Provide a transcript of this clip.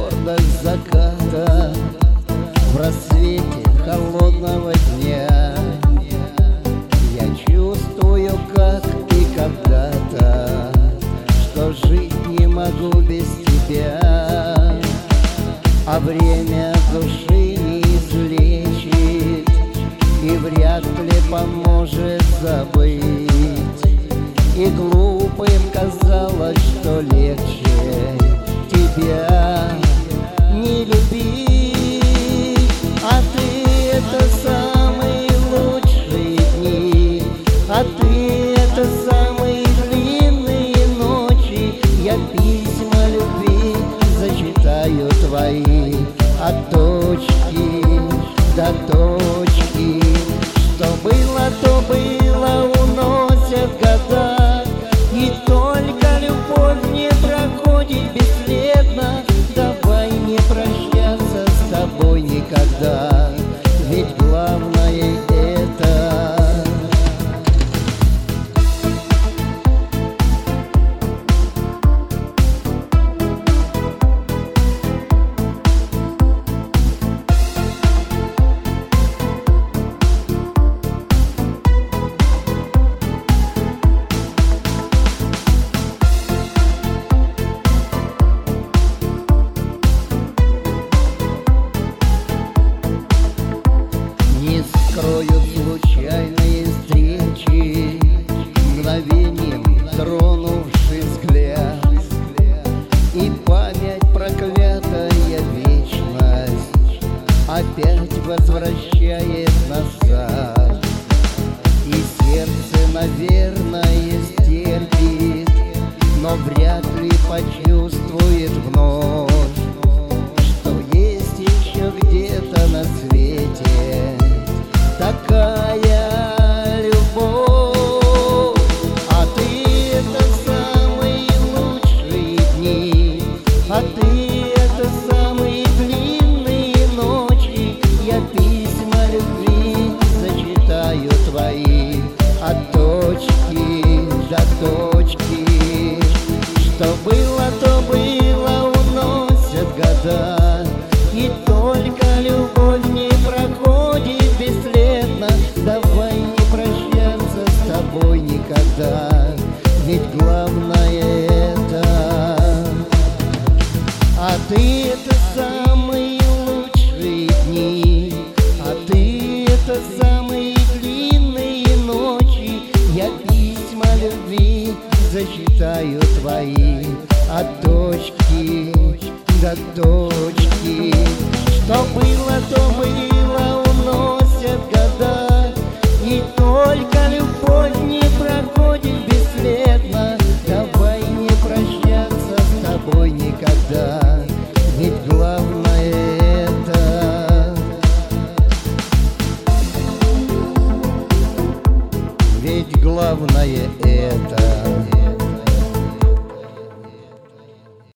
гордость заката в рассвете холодного дня. Я чувствую, как и когда-то, что жить не могу без тебя. А время души не излечит и вряд ли поможет забыть. И глупым казалось, что легче тебя не любить. А ты — это самые лучшие дни, а ты — это самые длинные ночи. Я письма любви зачитаю твои от точки до точки. Что было, то было, уносят года, и только любовь не проходит бесследно. Давай не прощаться с тобой никогда, ведь главное это. Не скроют случайные встречи, мгновением тронувший взгляд. И память проклятая вечность опять возвращает назад. И сердце, наверное, стерпит, но вряд ли почувствует вновь, что есть еще где-то на свете такая любовь. А ты — это самые лучшие дни, а ты — это самые длинные ночи. Я письма любви зачитаю твои от точки до точки. Что было, то было, уносят года, и только любовь не проходит бесследно. Давай не прощаться с тобой никогда, ведь главное это. А ты — это самые лучшие дни, а ты — это самые длинные ночи. Я письма любви зачитаю твои от точки до точки. Что было, то было, уносят года, и только любовь не проходит бесследно. Давай не прощаться с тобой никогда, ведь главное это. Ведь главное это.